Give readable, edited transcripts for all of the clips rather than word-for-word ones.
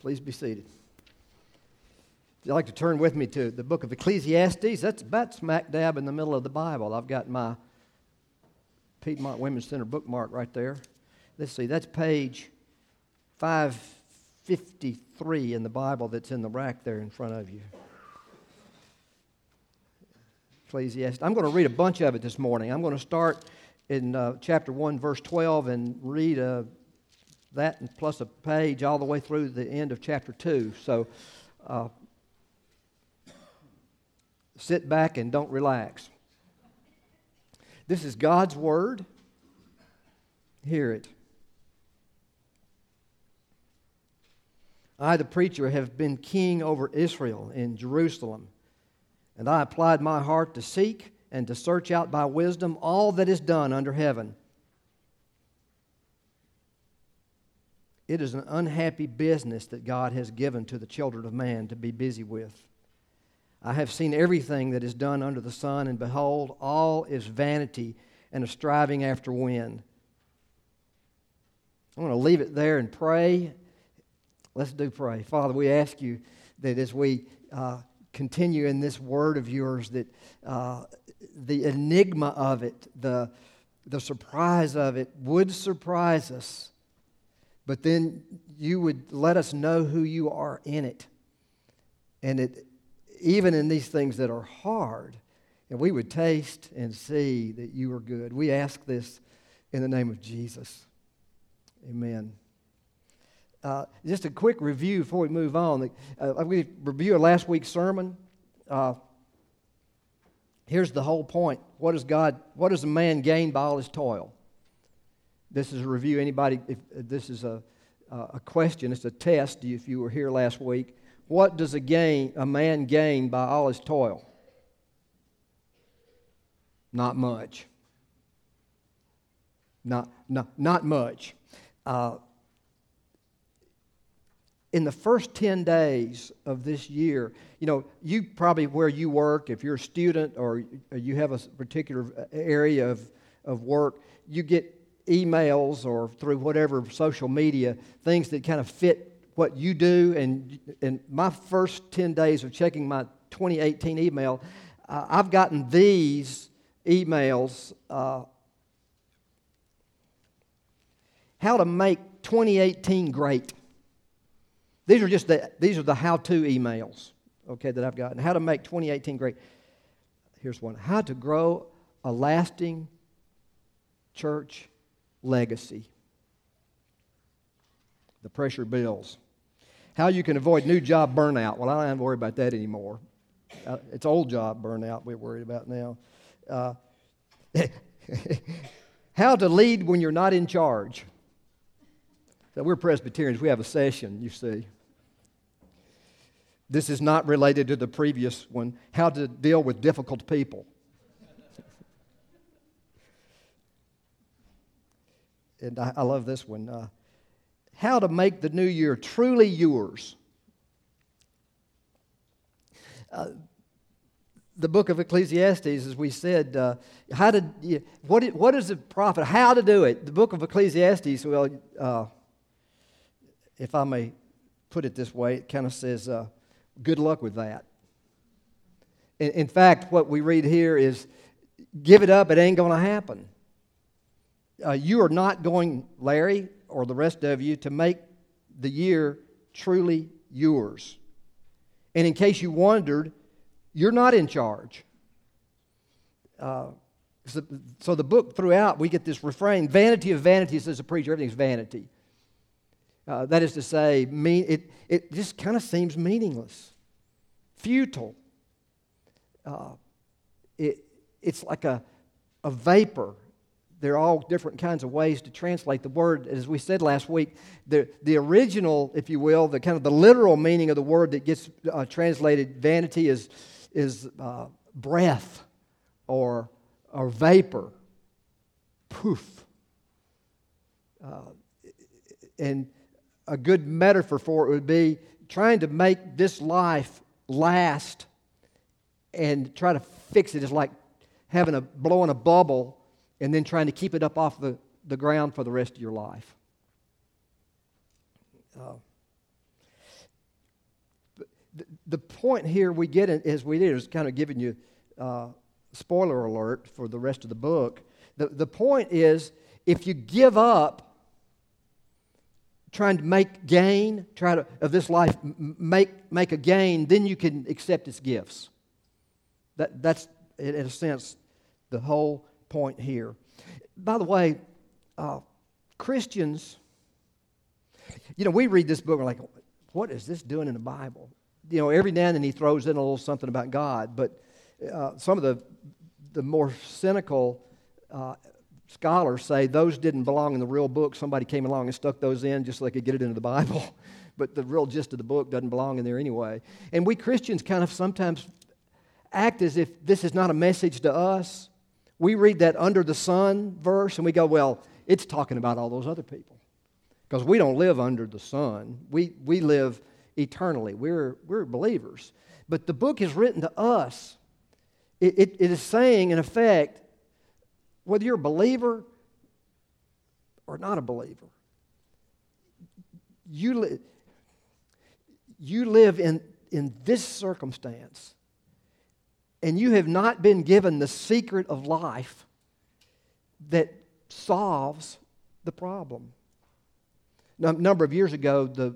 Please be seated. If you'd like to turn with me to the book of Ecclesiastes, that's about smack dab in the middle of the Bible. I've got my Piedmont Women's Center bookmark right there. Let's see, that's page 553 in the Bible that's in the rack there in front of you. Ecclesiastes. I'm going to read a bunch of it this morning. I'm going to start in chapter 1, verse 12, and read that and plus a page all the way through the end of chapter 2. So sit back and don't relax. This is God's Word. Hear it. I, the preacher, have been king over Israel in Jerusalem, and I applied my heart to seek and to search out by wisdom all that is done under heaven. It is an unhappy business that God has given to the children of man to be busy with. I have seen everything that is done under the sun, and behold, all is vanity and a striving after wind. I want to leave it there and pray. Let's pray. Father, we ask you that as we continue in this word of yours, that the enigma of it, the surprise of it would surprise us, but then you would let us know who you are in it. And it, even in these things that are hard, and we would taste and see that you are good. We ask this in the name of Jesus. Amen. Just a quick review before we move on. We reviewed last week's sermon. Here's the whole point. What does a man gain by all his toil? This is a review. Anybody, if this is a question, it's a test if you were here last week. What does a man gain by all his toil? Not much. Not much. In the first 10 days of this year, you probably where you work, if you're a student or you have a particular area of work, you get emails or through whatever social media, things that kind of fit what you do. And my first 10 days of checking my 2018 email, I've gotten these emails, how to make 2018 great. These are the how-to emails, okay, that I've gotten. How to make 2018 great. Here's one. How to grow a lasting church legacy. The pressure builds. How you can avoid new job burnout. Well, I don't have to worry about that anymore. It's old job burnout we're worried about now. How to lead when you're not in charge. So we're Presbyterians. We have a session, you see. This is not related to the previous one. How to deal with difficult people. And I love this one. How to make the new year truly yours. The book of Ecclesiastes, as we said, what is the prophet? How to do it? The book of Ecclesiastes, well, if I may put it this way, it kind of says, good luck with that. In fact, what we read here is, give it up, it ain't going to happen. You are not going, Larry, or the rest of you, to make the year truly yours. And in case you wondered, you're not in charge. So the book throughout, we get this refrain, vanity of vanities, says the preacher, everything's vanity. That is to say, it just kind of seems meaningless, futile. It's like a vapor. There are all different kinds of ways to translate the word. As we said last week, the original, if you will, the kind of the literal meaning of the word that gets translated vanity is breath or vapor, poof. And a good metaphor for it would be trying to make this life last and try to fix it is like blowing a bubble and then trying to keep it up off the ground for the rest of your life. point here we get as we did is kind of giving you spoiler alert for the rest of the book. The point is, if you give up trying to make gain, of this life, make a gain, then you can accept its gifts. That's, in a sense, the whole point here. By the way, Christians, we read this book and we're like, what is this doing in the Bible? Every now and then he throws in a little something about God, but some of the more cynical scholars say those didn't belong in the real book. Somebody came along and stuck those in just so they could get it into the Bible. But the real gist of the book doesn't belong in there anyway. And we Christians kind of sometimes act as if this is not a message to us. We read that under the sun verse and we go, well, it's talking about all those other people. Because we don't live under the sun. We live eternally. We're believers. But the book is written to us. It is saying, in effect, whether you're a believer or not a believer, you live in this circumstance, and you have not been given the secret of life that solves the problem. Now, a number of years ago, the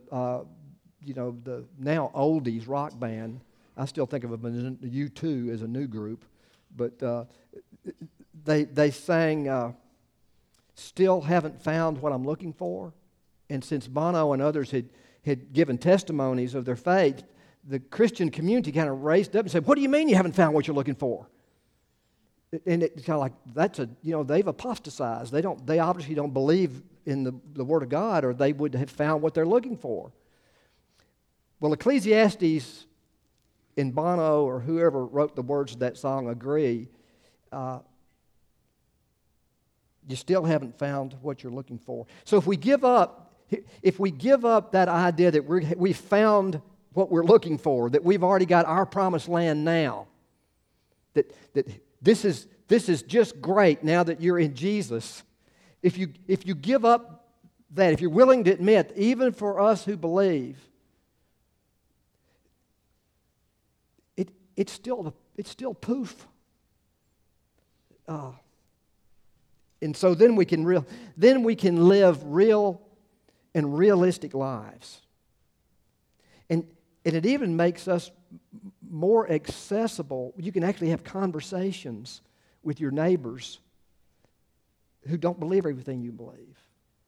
now oldies rock band, I still think of them as U2 as a new group, but they sang Still Haven't Found What I'm Looking For. And since Bono and others had given testimonies of their faith, the Christian community kind of raised up and said, what do you mean you haven't found what you're looking for? And it's kind of like, they've apostatized. They obviously don't believe in the Word of God, or they would have found what they're looking for. Well, Ecclesiastes and Bono or whoever wrote the words of that song agree. You still haven't found what you're looking for. So if we give up that idea that we found what we're looking for, that we've already got our promised land now, that this is just great now that you're in Jesus. If you give up that, if you're willing to admit, even for us who believe, it's still poof. And so then we can live real and realistic lives. And it even makes us more accessible. You can actually have conversations with your neighbors who don't believe everything you believe.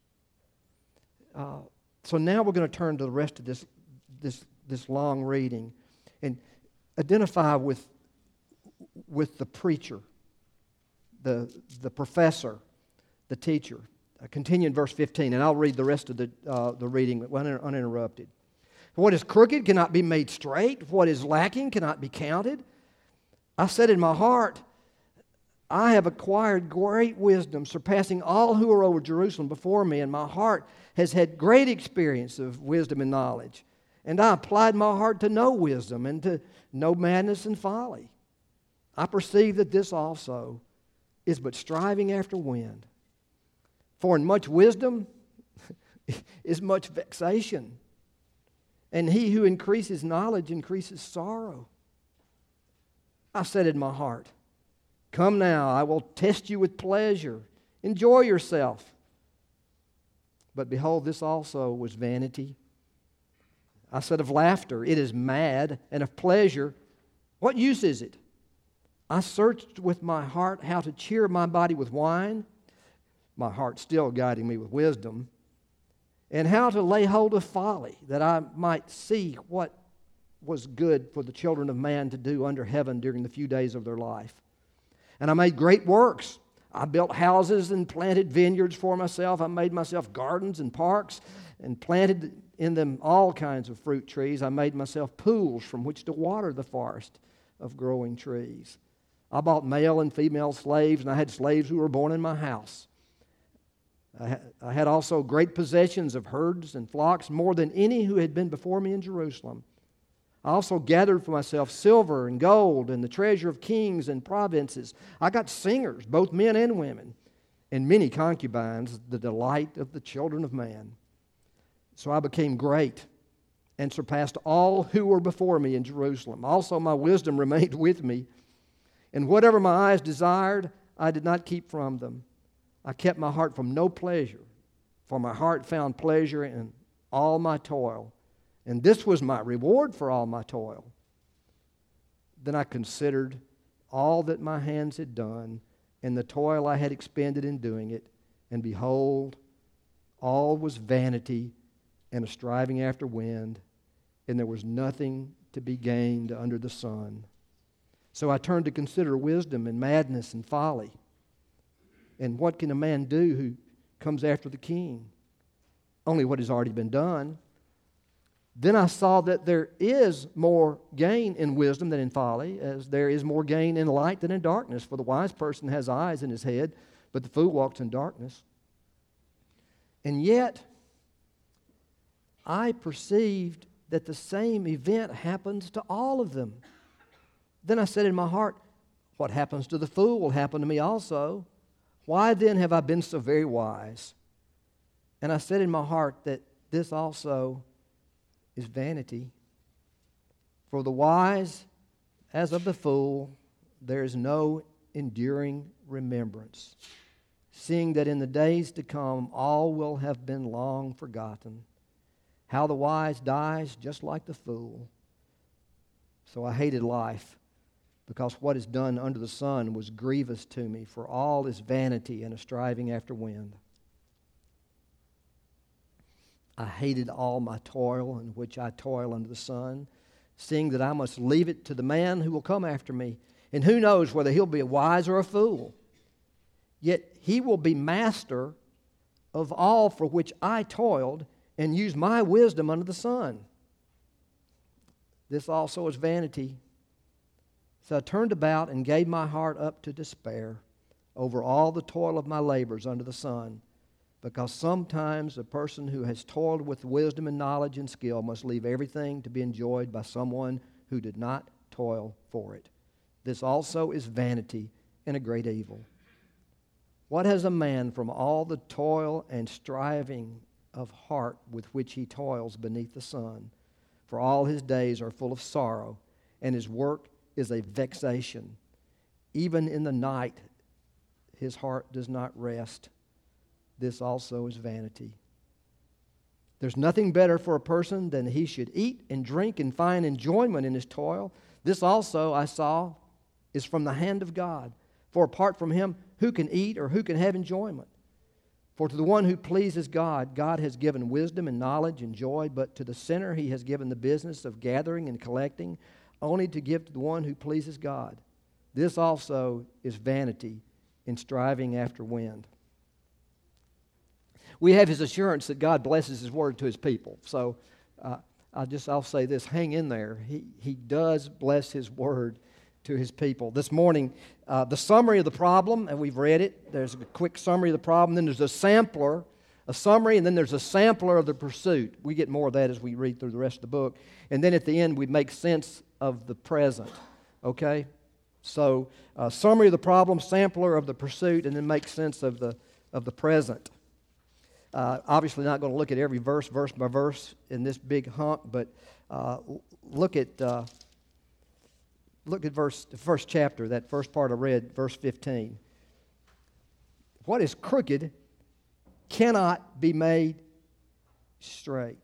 So now we're going to turn to the rest of this long reading and identify with the preacher, the professor, the teacher. Continue in verse 15, and I'll read the rest of the reading uninterrupted. What is crooked cannot be made straight. What is lacking cannot be counted. I said in my heart, I have acquired great wisdom, surpassing all who are over Jerusalem before me, and my heart has had great experience of wisdom and knowledge. And I applied my heart to know wisdom and to know madness and folly. I perceive that this also is but striving after wind. For in much wisdom is much vexation, and he who increases knowledge increases sorrow. I said in my heart, come now, I will test you with pleasure. Enjoy yourself. But behold, this also was vanity. I said of laughter, it is mad, and of pleasure, what use is it? I searched with my heart how to cheer my body with wine, my heart still guiding me with wisdom, and how to lay hold of folly, that I might see what was good for the children of man to do under heaven during the few days of their life. And I made great works. I built houses and planted vineyards for myself. I made myself gardens and parks and planted in them all kinds of fruit trees. I made myself pools from which to water the forest of growing trees. I bought male and female slaves, and I had slaves who were born in my house. I had also great possessions of herds and flocks, more than any who had been before me in Jerusalem. I also gathered for myself silver and gold and the treasure of kings and provinces. I got singers, both men and women, and many concubines, the delight of the children of man. So I became great and surpassed all who were before me in Jerusalem. Also my wisdom remained with me, and whatever my eyes desired, I did not keep from them. I kept my heart from no pleasure, for my heart found pleasure in all my toil, and this was my reward for all my toil. Then I considered all that my hands had done, and the toil I had expended in doing it, and behold, all was vanity and a striving after wind, and there was nothing to be gained under the sun. So I turned to consider wisdom and madness and folly. And what can a man do who comes after the king? Only what has already been done. Then I saw that there is more gain in wisdom than in folly, as there is more gain in light than in darkness. For the wise person has eyes in his head, but the fool walks in darkness. And yet, I perceived that the same event happens to all of them. Then I said in my heart, what happens to the fool will happen to me also. Why then have I been so very wise? And I said in my heart that this also is vanity. For the wise, as of the fool, there is no enduring remembrance, seeing that in the days to come all will have been long forgotten. How the wise dies just like the fool. So I hated life, because what is done under the sun was grievous to me, for all is vanity and a striving after wind. I hated all my toil in which I toil under the sun, seeing that I must leave it to the man who will come after me. And who knows whether he'll be a wise or a fool. Yet he will be master of all for which I toiled and used my wisdom under the sun. This also is vanity. So I turned about and gave my heart up to despair over all the toil of my labors under the sun, because sometimes a person who has toiled with wisdom and knowledge and skill must leave everything to be enjoyed by someone who did not toil for it. This also is vanity and a great evil. What has a man from all the toil and striving of heart with which he toils beneath the sun? For all his days are full of sorrow, and his work is a vexation. Even in the night his heart does not rest. This also is vanity. There's nothing better for a person than he should eat and drink and find enjoyment in his toil. This also, I saw, is from the hand of God. For apart from him, who can eat or who can have enjoyment? For to the one who pleases God, God has given wisdom and knowledge and joy, but to the sinner he has given the business of gathering and collecting, only to give to the one who pleases God. This also is vanity in striving after wind. We have his assurance that God blesses his word to his people. So I'll say this, hang in there. He does bless his word to his people. This morning, the summary of the problem, and we've read it. There's a quick summary of the problem. Then there's a sampler, a summary, and then there's a sampler of the pursuit. We get more of that as we read through the rest of the book. And then at the end, we make sense of the present. Okay? So, summary of the problem, sampler of the pursuit, and then make sense of the present. Obviously not going to look at every verse by verse in this big hunk, but look at the first chapter, that first part I read, verse 15. What is crooked cannot be made straight.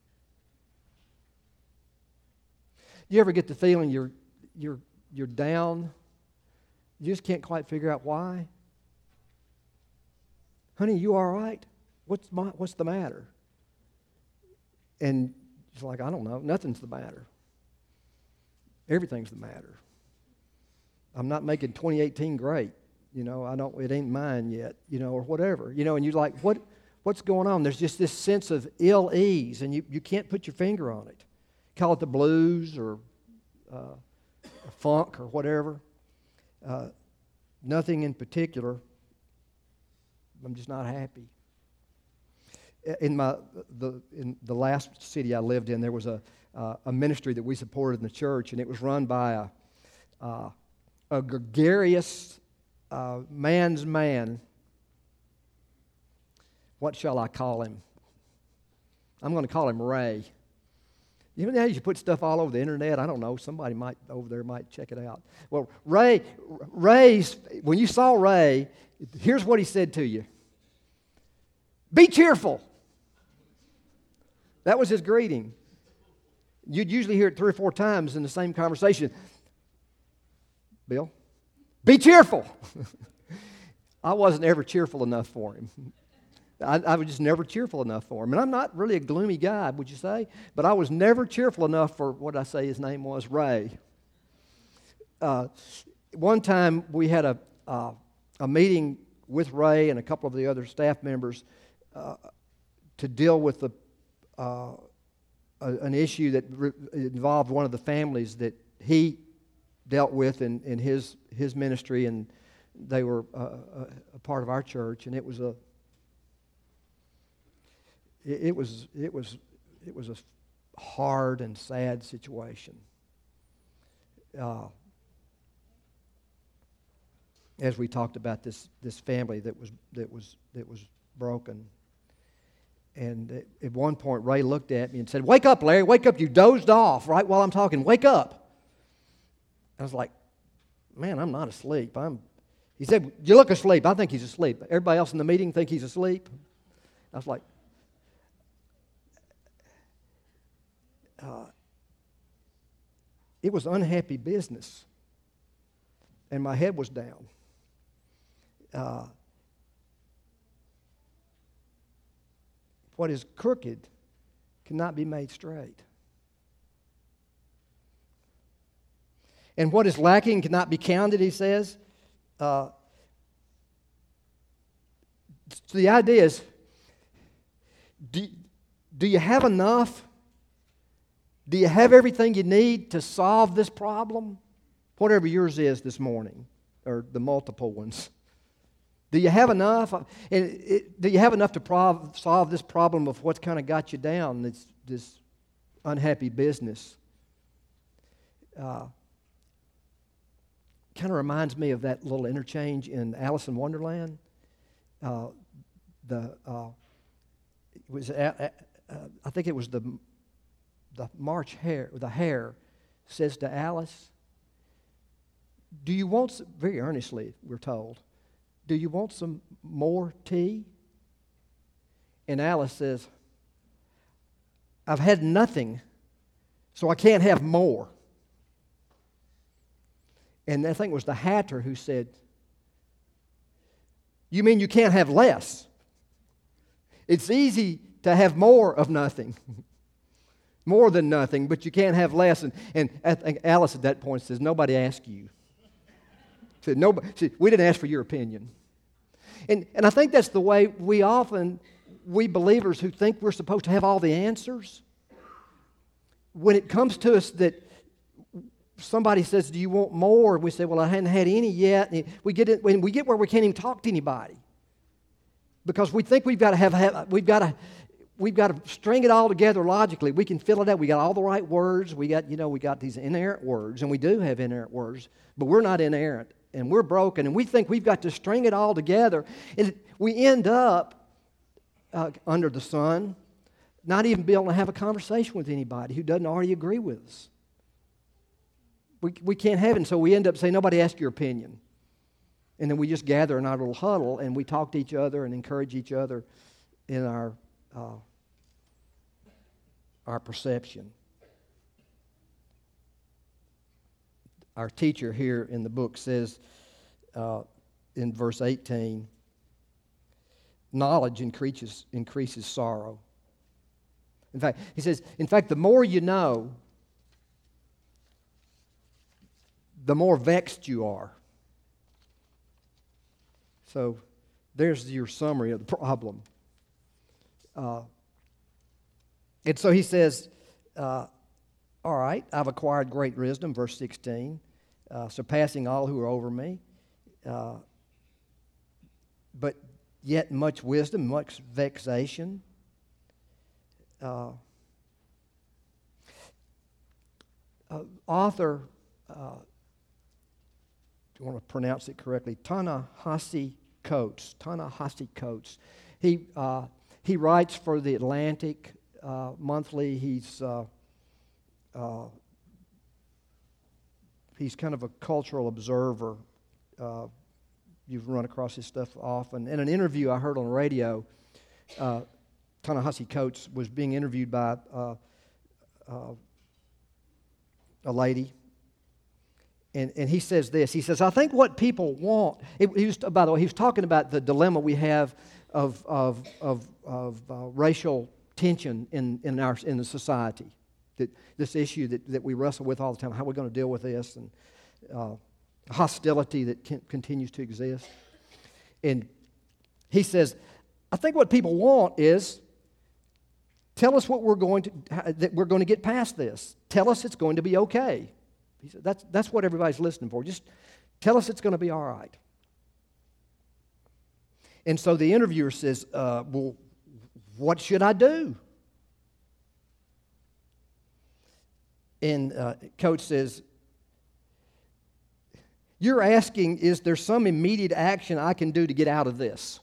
You ever get the feeling you're down? You just can't quite figure out why? Honey, you all right? What's the matter? And it's like, I don't know. Nothing's the matter. Everything's the matter. I'm not making 2018 great. It ain't mine yet, or whatever. And you're like, what's going on? There's just this sense of ill ease, and you can't put your finger on it. Call it the blues or funk or whatever. Nothing in particular. I'm just not happy. In the last city I lived in, there was a ministry that we supported in the church, and it was run by a gregarious man's man. What shall I call him? I'm going to call him Ray. You know, now you put stuff all over the internet. I don't know. Somebody might over there might check it out. Well, Ray's, when you saw Ray, here's what he said to you. Be cheerful. That was his greeting. You'd usually hear it 3 or 4 times in the same conversation. Bill, be cheerful. I wasn't ever cheerful enough for him. I was just never cheerful enough for him. And I'm not really a gloomy guy, would you say? But I was never cheerful enough for what I say his name was, Ray. One time we had a meeting with Ray and a couple of the other staff members to deal with an issue that involved one of the families that he dealt with in his ministry, and they were a part of our church, and it was a hard and sad situation. As we talked about this family that was broken, and at one point Ray looked at me and said, "Wake up, Larry! Wake up! You dozed off right while I'm talking. Wake up!" I was like, "Man, I'm not asleep." He said, "You look asleep." I think he's asleep. Everybody else in the meeting think he's asleep. I was like, it was unhappy business, and my head was down. What is crooked cannot be made straight. And what is lacking cannot be counted, he says. So the idea is, do you have enough? Do you have everything you need to solve this problem? Whatever yours is this morning, or the multiple ones. Do you have enough? Do you have enough to solve this problem of what's kind of got you down, this unhappy business? Kind of reminds me of that little interchange in Alice in Wonderland. I think it was the March Hare. The hare says to Alice, "Do you want some," very earnestly, we're told, "do you want some more tea?" And Alice says, "I've had nothing, so I can't have more." And I think it was the hatter who said, "You mean you can't have less? It's easy to have more of nothing, more than nothing, but you can't have less." And I think Alice at that point says, "Nobody asked you." Said, "Nobody. We didn't ask for your opinion." And I think that's the way we believers who think we're supposed to have all the answers, when it comes to us that somebody says, "Do you want more?" And we say, "Well, I hadn't had any yet." And we get where we can't even talk to anybody because we think we've got to string it all together logically. We can fill it out. We got all the right words. We got these inerrant words, and we do have inerrant words, but we're not inerrant, and we're broken, and we think we've got to string it all together, and we end up under the sun, not even being able to have a conversation with anybody who doesn't already agree with us. We can't have it, and so we end up saying, "Nobody asked your opinion." And then we just gather in our little huddle, and we talk to each other and encourage each other in our perception. Our teacher here in the book says in verse 18, knowledge increases sorrow. In fact, he says, the more you know, the more vexed you are. So there's your summary of the problem. And so he says, all right, I've acquired great wisdom, verse 16, surpassing all who are over me. But yet much wisdom, much vexation. Author, do you want to pronounce it correctly? Ta-Nehisi Coates. He writes for the Atlantic Monthly. He's he's kind of a cultural observer. You've run across his stuff often. In an interview I heard on the radio, Ta-Nehisi Coates was being interviewed by a lady, and he says this. He says, "I think what people want." By the way, he was talking about the dilemma we have of racial tension in the society. This issue that we wrestle with all the time. How are we going to deal with this? And hostility that continues to exist. And he says, "I think what people want is, tell us what that we're going to get past this. Tell us it's going to be okay." He said, that's what everybody's listening for. Just tell us it's going to be all right. And so the interviewer says, "Well, what should I do?" And Coach says, "You're asking, is there some immediate action I can do to get out of this?"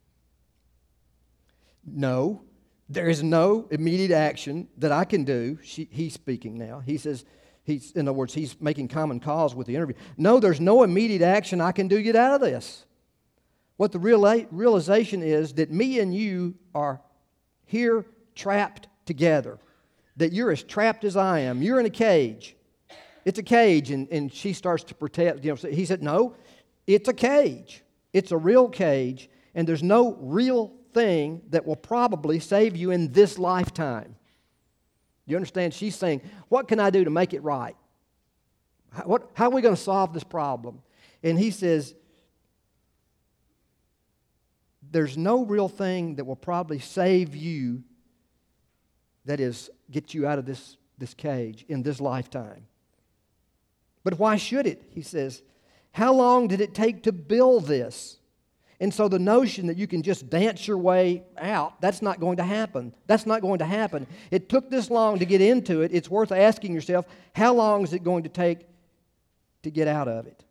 No, there is no immediate action that I can do. He's speaking now. He says, in other words, he's making common cause with the interview. No, there's no immediate action I can do to get out of this. What the realization is that me and you are here trapped together. That you're as trapped as I am. You're in a cage. It's a cage, and she starts to protest. He said, no, it's a cage. It's a real cage, and there's no real thing that will probably save you in this lifetime. You understand? She's saying, what can I do to make it right? How are we going to solve this problem? And he says, there's no real thing that will probably save you, that is, get you out of this cage in this lifetime. But why should it? He says, how long did it take to build this? And so the notion that you can just dance your way out, that's not going to happen. That's not going to happen. It took this long to get into it. It's worth asking yourself, how long is it going to take to get out of it?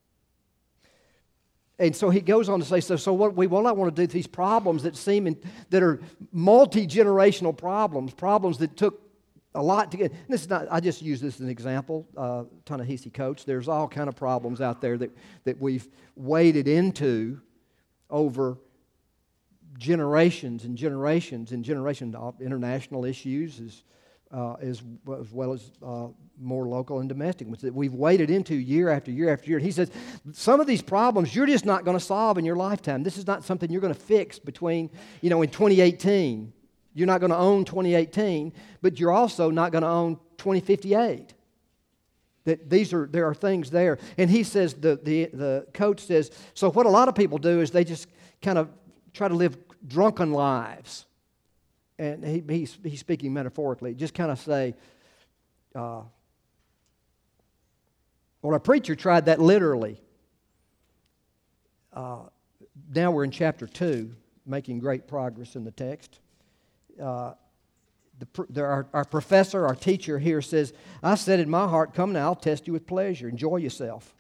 And so he goes on to say, so what I want to do with these problems that that are multi-generational problems that took a lot to get. This is not. I just use this as an example. Ta-Nehisi Coates. There's all kind of problems out there that we've waded into over generations and generations and generations of international issues as well as more local and domestic ones that we've waded into year after year after year. And he says, some of these problems you're just not going to solve in your lifetime. This is not something you're going to fix between, in 2018. You're not going to own 2018, but you're also not going to own 2058. That there are things there. And he says, the coach says, so what a lot of people do is they just kind of try to live drunken lives. And he's speaking metaphorically. Just kind of say, well, a preacher tried that literally. Now we're in chapter 2, making great progress in the text. Our professor, our teacher here says, I said in my heart, come now, I'll test you with pleasure. Enjoy yourself.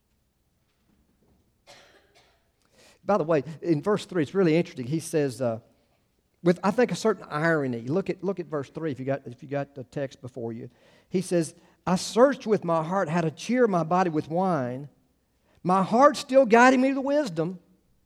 By the way, in verse 3, it's really interesting. He says, with I think a certain irony. Look at verse 3 if you got the text before you. He says, I searched with my heart how to cheer my body with wine. My heart still guiding me to wisdom.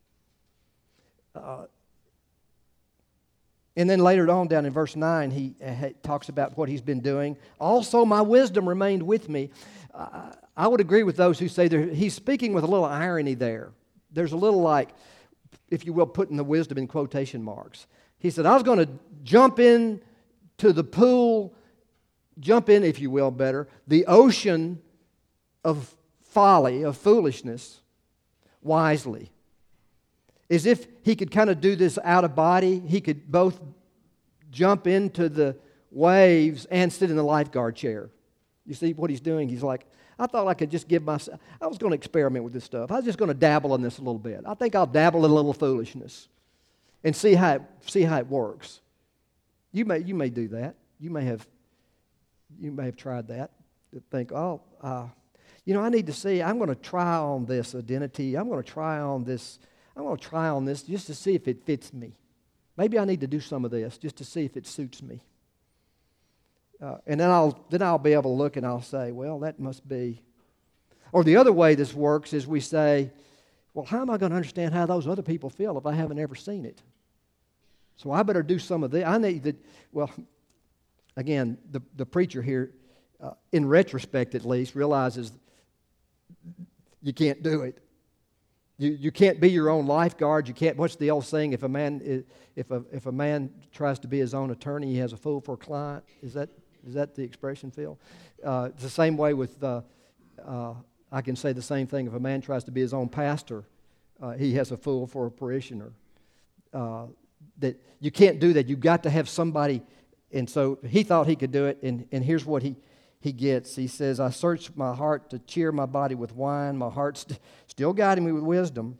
And then later on down in verse 9, he talks about what he's been doing. Also, my wisdom remained with me. I would agree with those who say he's speaking with a little irony there. There's a little like, if you will, putting the wisdom in quotation marks. He said, I was going to jump in to the pool, if you will, the ocean of folly, of foolishness, wisely. As if he could kind of do this out of body. He could both jump into the waves and sit in the lifeguard chair. You see what he's doing? He's like, I thought I could just I was going to experiment with this stuff. I was just going to dabble in this a little bit. I think I'll dabble in a little foolishness and see how it works. You may do that. You may have tried that. To think, I need to see. I'm going to try on this identity. I'm going to try on this just to see if it fits me. Maybe I need to do some of this just to see if it suits me. And then I'll be able to look and I'll say, well, that must be. Or the other way this works is we say, well, how am I going to understand how those other people feel if I haven't ever seen it? So I better do some of this. I need that. Well, again, the preacher here, in retrospect at least, realizes you can't do it. You can't be your own lifeguard. You can't. What's the old saying? If a man tries to be his own attorney, he has a fool for a client. Is that the expression, Phil? It's the same way with. I can say the same thing. If a man tries to be his own pastor, he has a fool for a parishioner. That you can't do that. You've got to have somebody. And so he thought he could do it. And here's what he gets. He says, I searched my heart to cheer my body with wine. My heart's still guiding me with wisdom.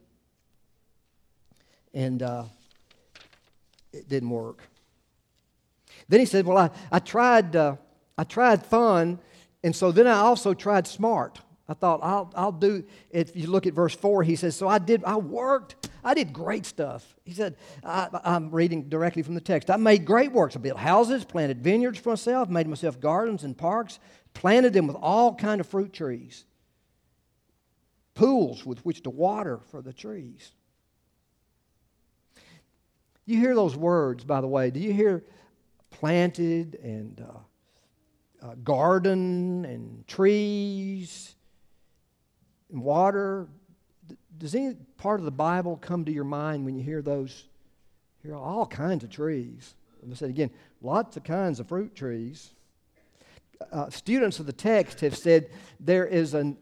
And it didn't work. Then he said, well, I tried fun, and so then I also tried smart. I thought, I'll do, if you look at verse 4, he says, so I worked. I did great stuff. He said, I'm reading directly from the text. I made great works. I built houses, planted vineyards for myself, made myself gardens and parks, planted them with all kind of fruit trees, pools with which to water for the trees. You hear those words, by the way. Do you hear planted and garden and trees and water? Does any part of the Bible come to your mind when you hear those? You hear all kinds of trees. Let me say it again, lots of kinds of fruit trees. Students of the text have said there is an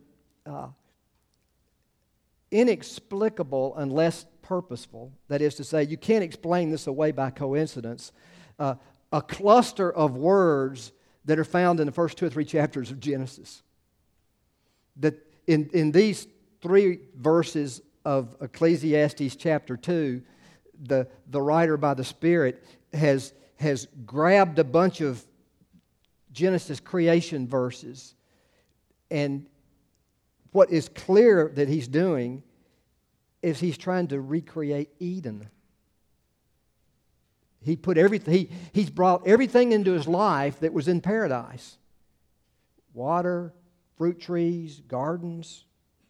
inexplicable unless purposeful, that is to say, you can't explain this away by coincidence, a cluster of words that are found in the first 2 or 3 chapters of Genesis. That in these 3 verses of Ecclesiastes chapter 2, the writer by the Spirit has grabbed a bunch of Genesis creation verses, and what is clear that he's doing is he's trying to recreate Eden. He put everything. He's brought everything into his life that was in paradise: water, fruit trees, gardens.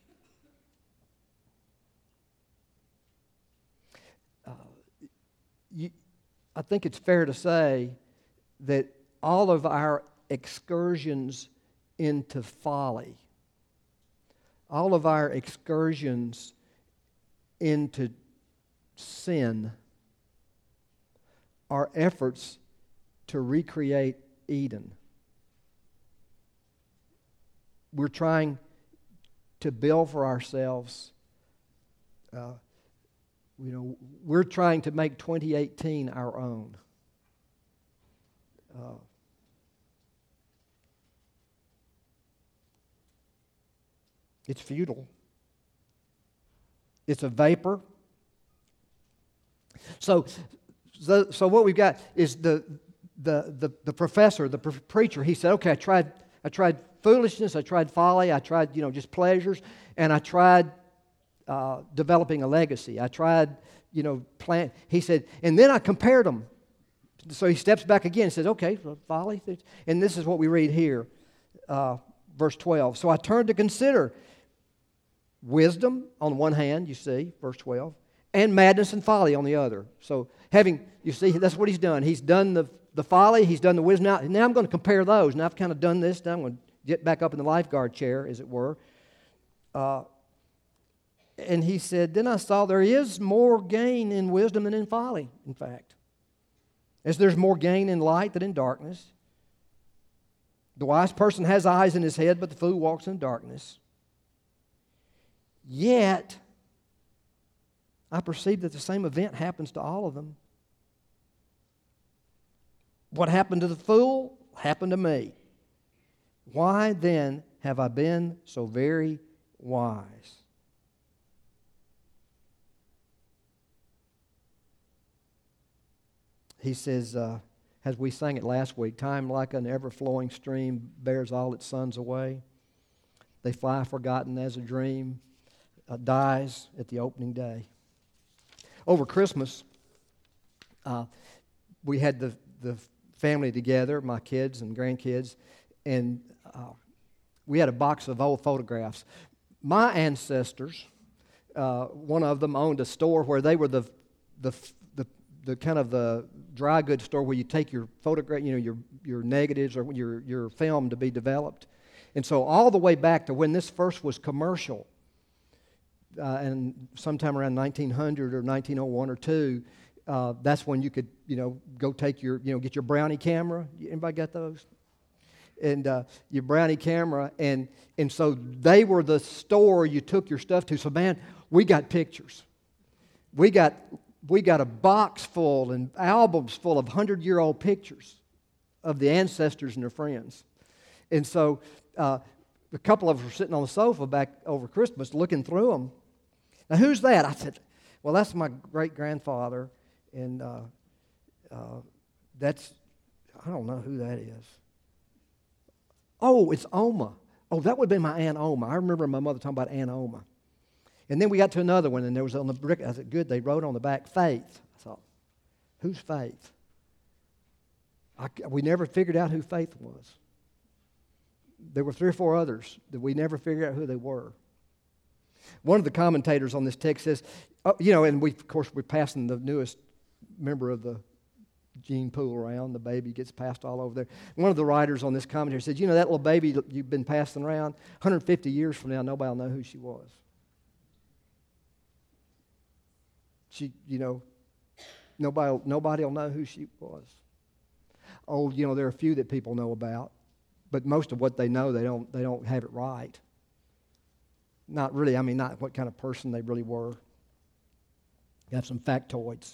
I think it's fair to say that all of our excursions into folly, all of our excursions into sin, are efforts to recreate Eden. We're trying to build for ourselves. We're trying to make 2018 our own. It's futile. It's a vapor. So what we've got is the professor, the preacher. He said, "Okay, I tried foolishness. I tried folly. I tried just pleasures, and I tried developing a legacy. I tried plant." He said, and then I compared them. So he steps back again and says, "Okay, folly," and this is what we read here, verse 12. So I turned to consider wisdom on one hand, you see, verse 12, and madness and folly on the other. So you see, that's what he's done. He's done the folly, he's done the wisdom. Now I'm going to compare those. Now I've kind of done this. Now I'm going to get back up in the lifeguard chair, as it were. And he said, then I saw there is more gain in wisdom than in folly, in fact. As there's more gain in light than in darkness. The wise person has eyes in his head, but the fool walks in darkness. Yet, I perceive that the same event happens to all of them. What happened to the fool happened to me. Why then have I been so very wise? He says, as we sang it last week, time like an ever-flowing stream bears all its sons away. They fly forgotten as a dream, dies at the opening day. Over Christmas, we had the family together, my kids and grandkids, and we had a box of old photographs. My ancestors, one of them owned a store where they were the kind of the dry goods store where you take your photograph, your negatives or your film to be developed. And so all the way back to when this first was commercial, and sometime around 1900 or 1901 or 2, that's when you could, go take get your Brownie camera. Anybody got those? And your Brownie camera, and so they were the store you took your stuff to. So man, we got pictures. We got a box full and albums full of 100-year-old pictures of the ancestors and their friends. And so a couple of us were sitting on the sofa back over Christmas looking through them. Now, who's that? I said, well, that's my great-grandfather, and that's, I don't know who that is. Oh, it's Oma. Oh, that would have been my Aunt Oma. I remember my mother talking about Aunt Oma. And then we got to another one, and there was on the brick. I said, good, they wrote on the back, Faith. I thought, who's Faith? We never figured out who Faith was. There were 3 or 4 others that we never figured out who they were. One of the commentators on this text says, and we're passing the newest member of the gene pool around. The baby gets passed all over there. One of the writers on this commentary said, that little baby you've been passing around, 150 years from now, nobody will know who she was. She, nobody will know who she was. Oh, there are a few that people know about, but most of what they know, they don't have it right. Not really. Not what kind of person they really were. You have some factoids.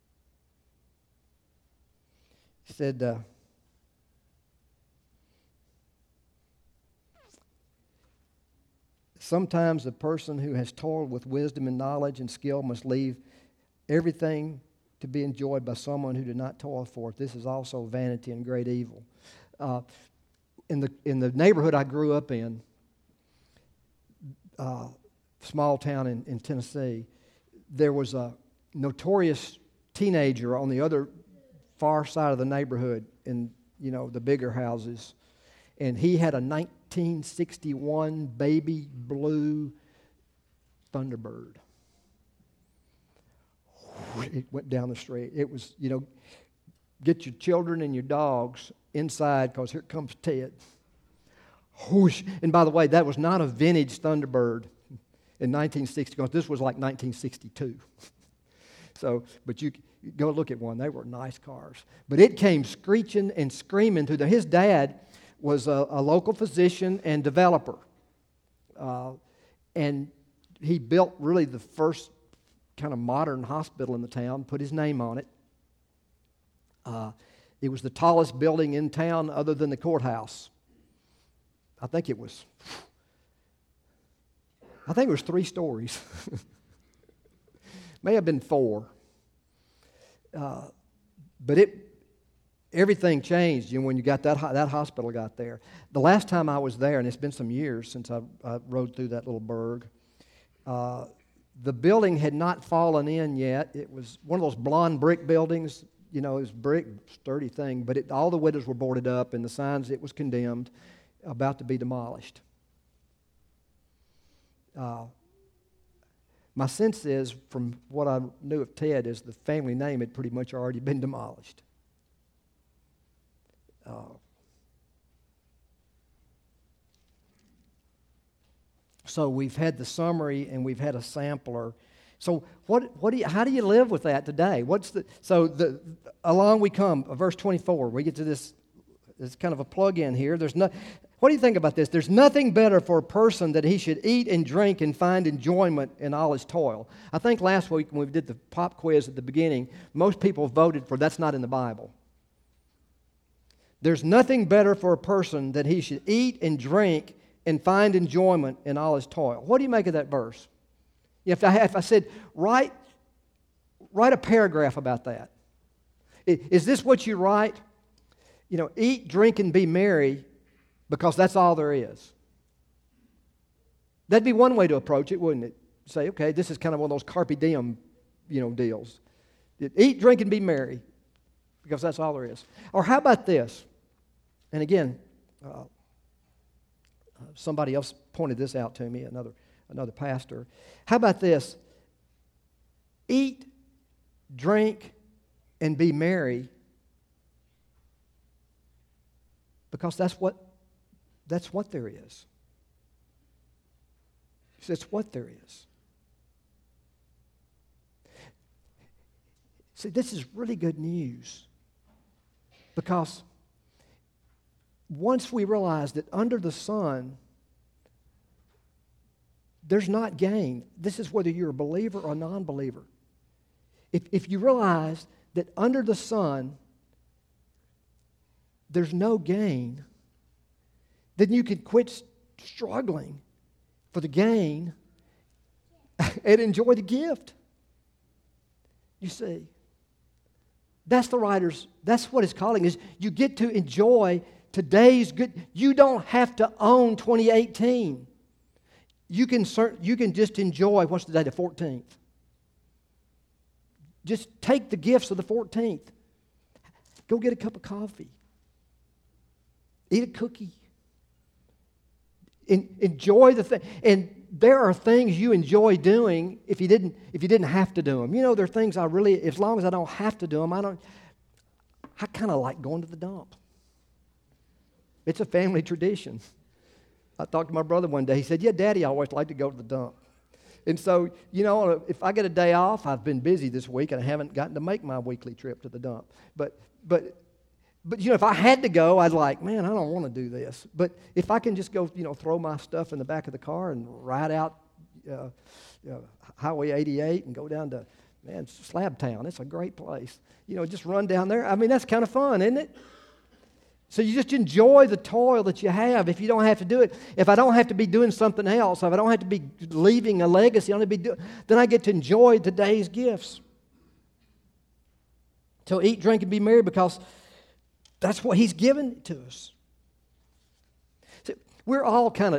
He said, sometimes a person who has toiled with wisdom and knowledge and skill must leave everything to be enjoyed by someone who did not toil for it. This is also vanity and great evil. In the neighborhood I grew up in, small town in Tennessee, there was a notorious teenager on the other far side of the neighborhood in, the bigger houses. And he had a 1961 baby blue Thunderbird. It went down the street. It was, get your children and your dogs inside because here comes Ted. Whoosh. And by the way, that was not a vintage Thunderbird in 1960 because this was like 1962. So, but you go look at one. They were nice cars. But it came screeching and screaming through there. His dad was a local physician and developer. And he built really the first kind of modern hospital in the town, put his name on it. It was the tallest building in town other than the courthouse. I think it was 3 stories. May have been 4. But everything changed when you got that hospital got there. The last time I was there, and it's been some years since I rode through that little burg, the building had not fallen in yet. It was one of those blonde brick buildings. It was brick, sturdy thing, but all the windows were boarded up, and the signs, it was condemned, about to be demolished. My sense is, from what I knew of Ted, is the family name had pretty much already been demolished. So we've had the summary and we've had a sampler. So how do you live with that today? Along we come, verse 24. We get to this. It's kind of a plug-in here. What do you think about this? There's nothing better for a person that he should eat and drink and find enjoyment in all his toil. I think last week when we did the pop quiz at the beginning, most people voted for that's not in the Bible. There's nothing better for a person that he should eat and drink and find enjoyment in all his toil. What do you make of that verse? If I said, write a paragraph about that. Is this what you write? Eat, drink, and be merry because that's all there is. That'd be one way to approach it, wouldn't it? Say, okay, this is kind of one of those carpe diem, deals. Eat, drink, and be merry. because that's all there is. Or how about this? And again, somebody else pointed this out to me, another pastor. How about this? Eat, drink, and be merry, because that's what there is. It's what there is. See, this is really good news, because once we realize that under the sun, there's not gain. This is whether you're a believer or a non-believer. If you realize that under the sun, there's no gain, then you can quit struggling for the gain and enjoy the gift. You see, that's what his calling is. You get to enjoy today's good. You don't have to own 2018. You can just enjoy, what's today, the 14th. Just take the gifts of the 14th. Go get a cup of coffee. Eat a cookie. Enjoy the thing. And there are things you enjoy doing if you didn't have to do them. You know, there are things I really, as long as I don't have to do them, I kind of like going to the dump. It's a family tradition. I talked to my brother one day. He said, yeah, Daddy, I always like to go to the dump. And so, you know, if I get a day off, I've been busy this week and I haven't gotten to make my weekly trip to the dump. But you know, if I had to go, I'd like, man, I don't want to do this. But if I can just go, you know, throw my stuff in the back of the car and ride out Highway 88 and go down to, man, Slab Town. It's a great place. You know, just run down there. I mean, that's kind of fun, isn't it? So you just enjoy the toil that you have if you don't have to do it. If I don't have to be doing something else, if I don't have to be leaving a legacy, then I get to enjoy today's gifts. So eat, drink, and be merry, because that's what He's given to us. See, we're all kind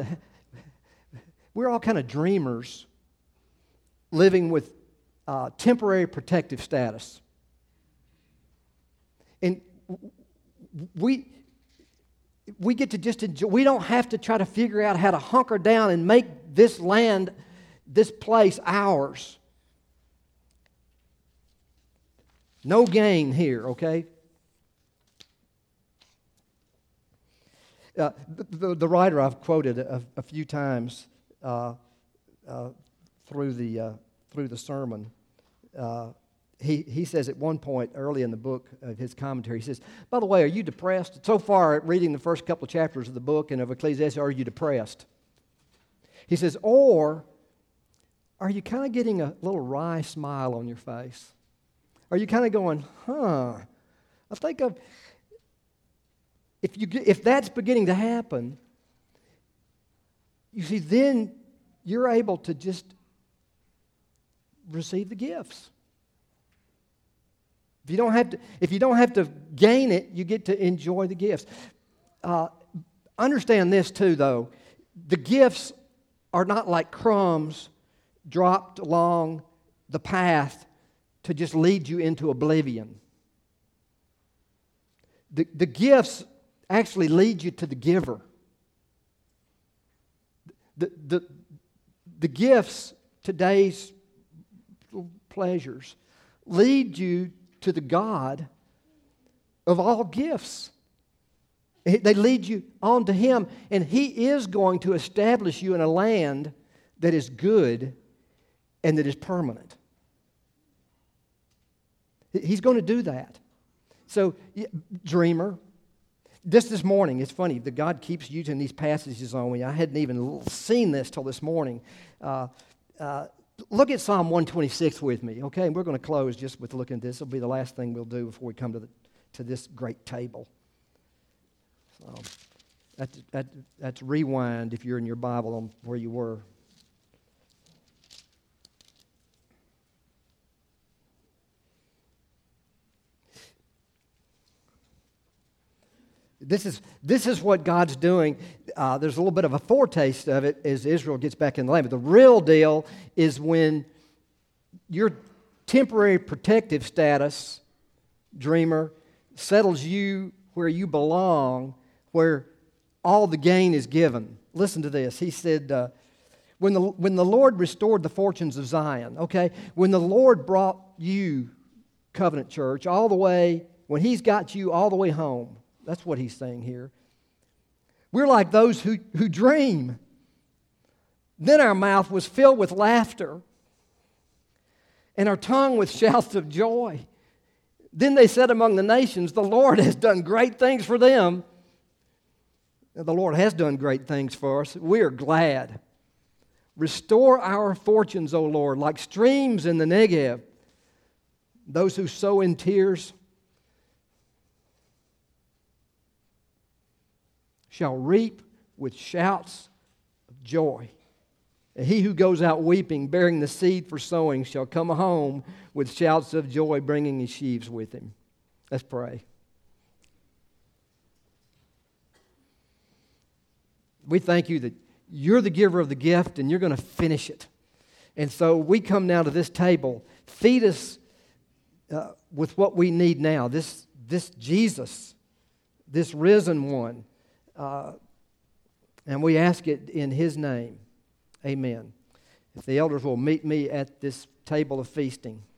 of dreamers living with temporary protective status. And we get to just enjoy. We don't have to try to figure out how to hunker down and make this land, this place, ours. No gain here, okay? The writer I've quoted a few times through the sermon. He says at one point early in the book of his commentary, he says, by the way, are you depressed? So far, reading the first couple of chapters of the book and of Ecclesiastes, are you depressed? He says, or are you kind of getting a little wry smile on your face? Are you kind of going, I think if that's beginning to happen, you see, then you're able to just receive the gifts. If you don't have to gain it, you get to enjoy the gifts. Understand this too, though. The gifts are not like crumbs dropped along the path to just lead you into oblivion. The gifts actually lead you to the giver. The gifts, today's pleasures, lead you to the God of all gifts. They lead you on to Him, and He is going to establish you in a land that is good and that is permanent. He's going to do that. So, dreamer, this morning, it's funny that God keeps using these passages on me. I hadn't even seen this till this morning. Look at Psalm 126 with me, okay? And we're going to close just with looking at this. This will be the last thing we'll do before we come to this great table. So that's rewind if you're in your Bible on where you were. This is what God's doing. There's a little bit of a foretaste of it as Israel gets back in the land. But the real deal is when your temporary protective status, dreamer, settles you where you belong, where all the gain is given. Listen to this. He said, when the Lord restored the fortunes of Zion, okay, when the Lord brought you, Covenant Church, all the way, when He's got you all the way home, that's what He's saying here. We're like those who dream. Then our mouth was filled with laughter, and our tongue with shouts of joy. Then they said among the nations, the Lord has done great things for them. The Lord has done great things for us. We are glad. Restore our fortunes, O Lord, like streams in the Negev. Those who sow in tears shall reap with shouts of joy. And he who goes out weeping, bearing the seed for sowing, shall come home with shouts of joy, bringing his sheaves with him. Let's pray. We thank you that you're the giver of the gift and you're going to finish it. And so we come now to this table. Feed us with what we need now. This Jesus, this risen one. And we ask it in His name. Amen. If the elders will meet me at this table of feasting.